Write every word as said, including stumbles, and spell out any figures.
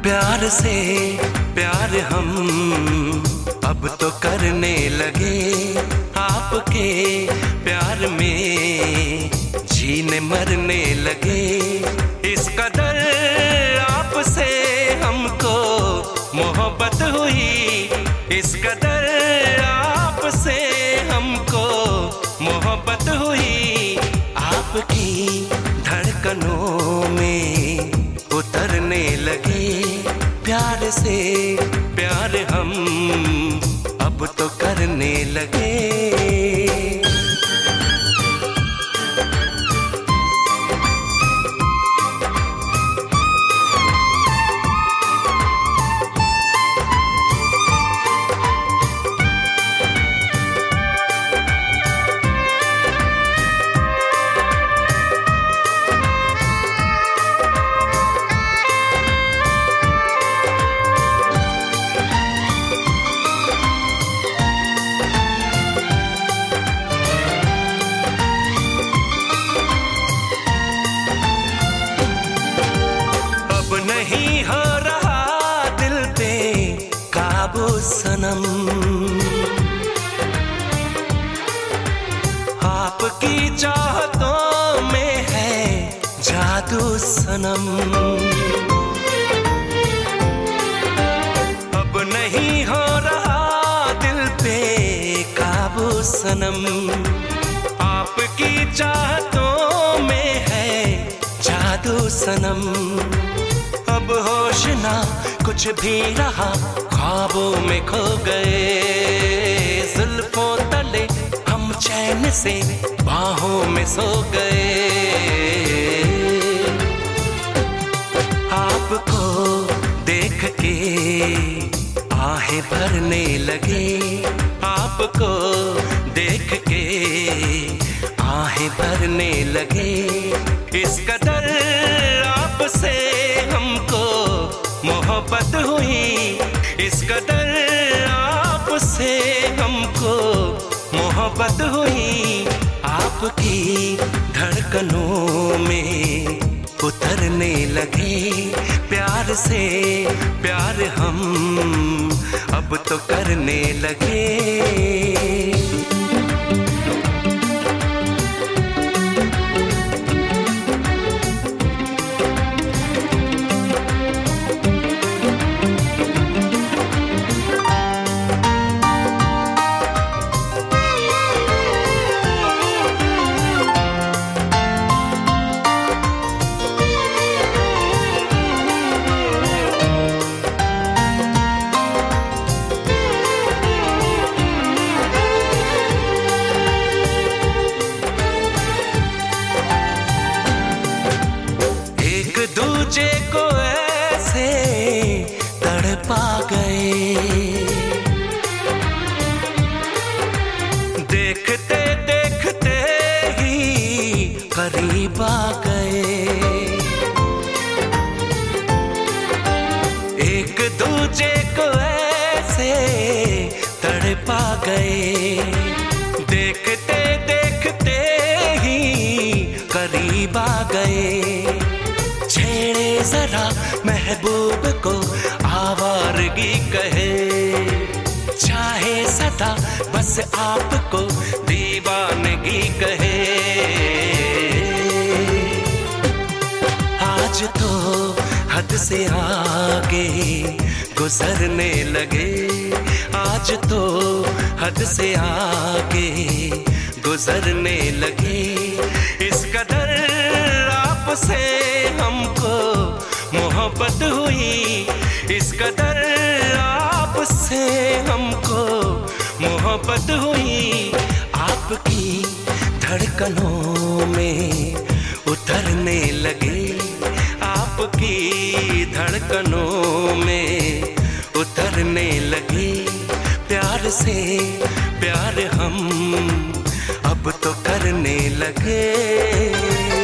प्यार से प्यार हम अब तो करने लगे, आपके प्यार में जीने मरने लगे। इस कदर आपसे हमको मोहब्बत हुई, इस कदर आपसे हमको मोहब्बत हुई। आपकी धड़कनों में उतरने लगे, प्यार से प्यार हम अब तो करने लगे। नहीं हो रहा दिल पे काबू सनम, आपकी चाहतों में है जादू सनम। अब नहीं हो रहा दिल पे काबू सनम, आपकी चाहतों में है जादू सनम। अब होश ना कुछ भी रहा, ख्वाबों में खो गए, जुल्फों तले हम चैन से बाहों में सो गए। आपको देख के आहें भरने लगे, आपको देख के आहें भरने लगे। इस कदर आपसे हमको मोहब्बत हुई, इस कदर आपसे हमको मोहब्बत हुई। आपकी धड़कनों में उतरने लगे, प्यार से प्यार हम अब तो करने लगे। दूजे को ऐसे तड़पा गए, देखते देखते ही करीब आ गए। एक दूजे को ऐसे तड़पा गए, देखते देखते ही करीब आ गए। छेड़े जरा महबूब को आवारगी कहे, चाहे सदा बस आपको दीवानगी कहे। आज तो हद से आगे गुजरने लगे, आज तो हद से आगे गुजरने लगे। इस कदर आपसे हमको मोहब्बत हुई, इस कदर आपसे हमको मोहब्बत हुई। आपकी धड़कनों में उतरने लगे, आपकी धड़कनों में उतरने लगे। प्यार से प्यार हम अब तो करने लगे।